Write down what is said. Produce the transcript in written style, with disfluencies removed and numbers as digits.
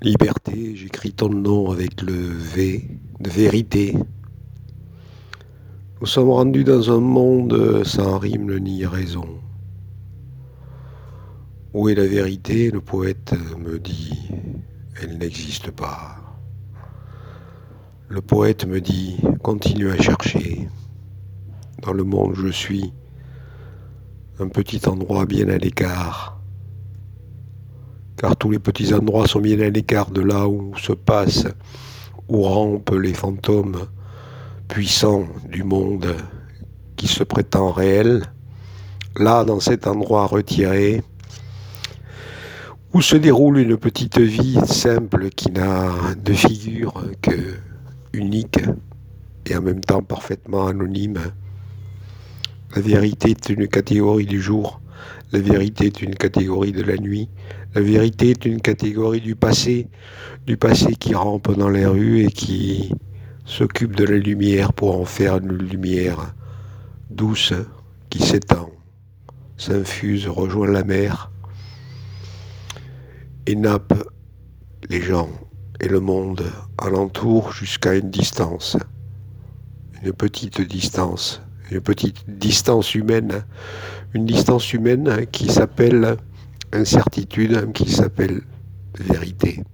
Liberté, j'écris ton nom avec le V de vérité. Nous sommes rendus dans un monde sans rime ni raison. Où est la vérité? Le poète me dit, elle n'existe pas. Le poète me dit, continue à chercher. Dans le monde, je suis un petit endroit bien à l'écart. Car tous les petits endroits sont bien à l'écart de là où se passent, où rampent les fantômes puissants du monde qui se prétend réel. Là, dans cet endroit retiré, où se déroule une petite vie simple qui n'a de figure que unique et en même temps parfaitement anonyme. La vérité est une catégorie du jour, la vérité est une catégorie de la nuit, la vérité est une catégorie du passé qui rampe dans les rues et qui s'occupe de la lumière pour en faire une lumière douce qui s'étend, s'infuse, rejoint la mer et nappe les gens et le monde alentour jusqu'à une distance, une petite distance humaine, une distance humaine qui s'appelle incertitude, qui s'appelle vérité.